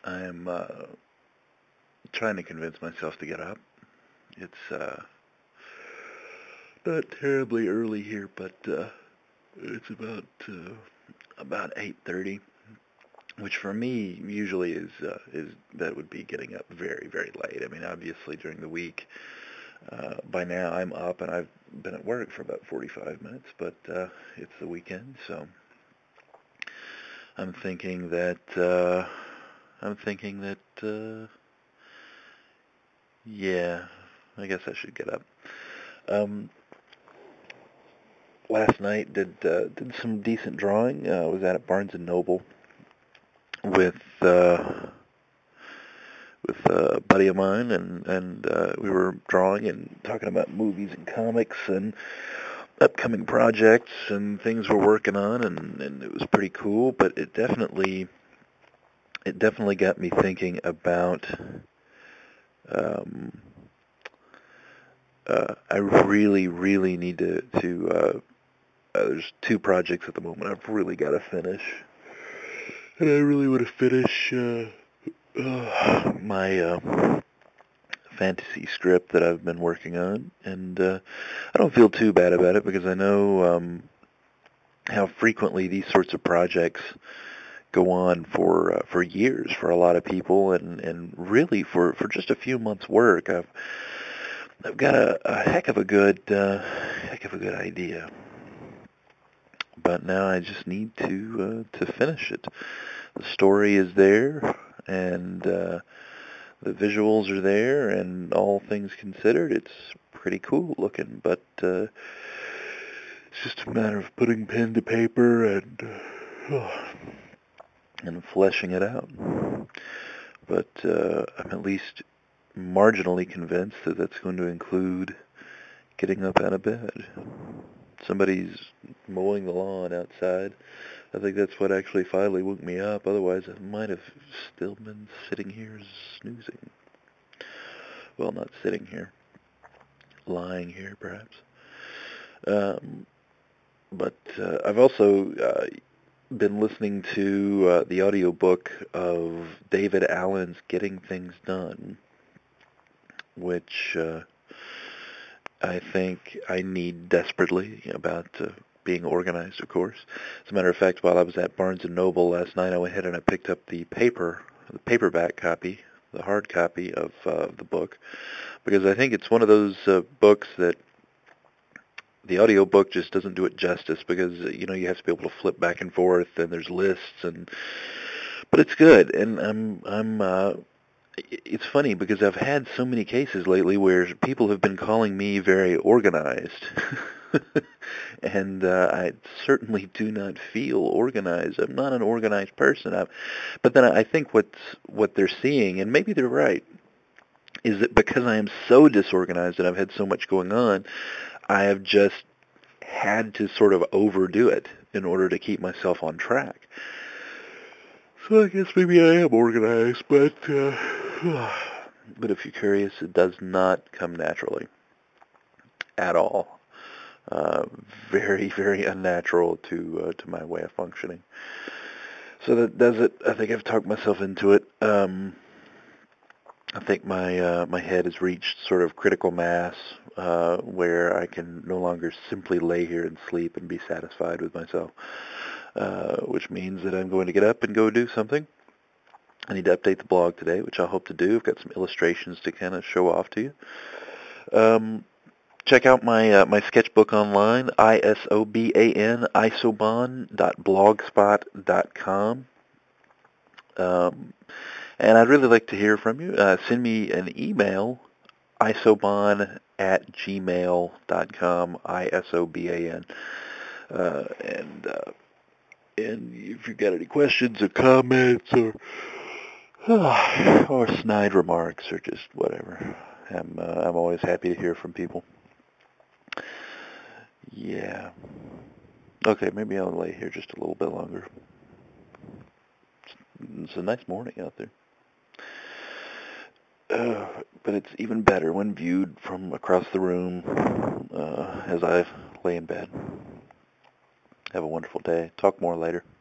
I'm trying to convince myself to get up. It's not terribly early here, but it's about 8:30, which for me usually is that would be getting up very, very late. I mean, obviously during the week, by now I'm up and I've been at work for about 45 minutes, but it's the weekend, so I'm thinking that yeah, I guess I should get up. Um, Last night did some decent drawing. Was out at Barnes and Noble with a buddy of mine, and we were drawing and talking about movies and comics and upcoming projects and things we're working on, and it was pretty cool. But it definitely got me thinking about. Um, I really, really need to there's two projects at the moment I've really got to finish, and I really want to finish my fantasy script that I've been working on, and I don't feel too bad about it because I know how frequently these sorts of projects go on for years for a lot of people, and really for just a few months' work. I've got a heck of a good idea, but now I just need to finish it. The story is there, and the visuals are there, and all things considered, it's pretty cool looking. But it's just a matter of putting pen to paper and fleshing it out. But I'm at least marginally convinced that that's going to include getting up out of bed. Somebody's mowing the lawn outside. I think that's what actually finally woke me up. Otherwise, I might have still been sitting here snoozing. Well, not sitting here. Lying here, perhaps. But I've also been listening to the audiobook of David Allen's Getting Things Done, which I think I need desperately about being organized, of course. As a matter of fact, while I was at Barnes & Noble last night, I went ahead and I picked up the paperback copy, the hard copy of the book, because I think it's one of those books that the audiobook just doesn't do it justice, because you have to be able to flip back and forth, and there's lists, but it's good. And it's funny because I've had so many cases lately where people have been calling me very organized. And I certainly do not feel organized. I'm not an organized person. But then I think what they're seeing, and maybe they're right, is that because I am so disorganized and I've had so much going on, I have just had to sort of overdo it in order to keep myself on track. So I guess maybe I am organized, but if you're curious, it does not come naturally at all. Very, very unnatural to my way of functioning. So that does it. I think I've talked myself into it. I think my head has reached sort of critical mass where I can no longer simply lay here and sleep and be satisfied with myself, which means that I'm going to get up and go do something. I need to update the blog today, which I hope to do. I've got some illustrations to kind of show off to you. Check out my sketchbook online, ISOBAN, isoban.blogspot.com. And I'd really like to hear from you. Send me an email, isoban@gmail.com, ISOBAN. And if you've got any questions or comments or snide remarks or just whatever, I'm always happy to hear from people. Yeah. Okay, maybe I'll lay here just a little bit longer. It's a nice morning out there. But it's even better when viewed from across the room as I lay in bed. Have a wonderful day. Talk more later.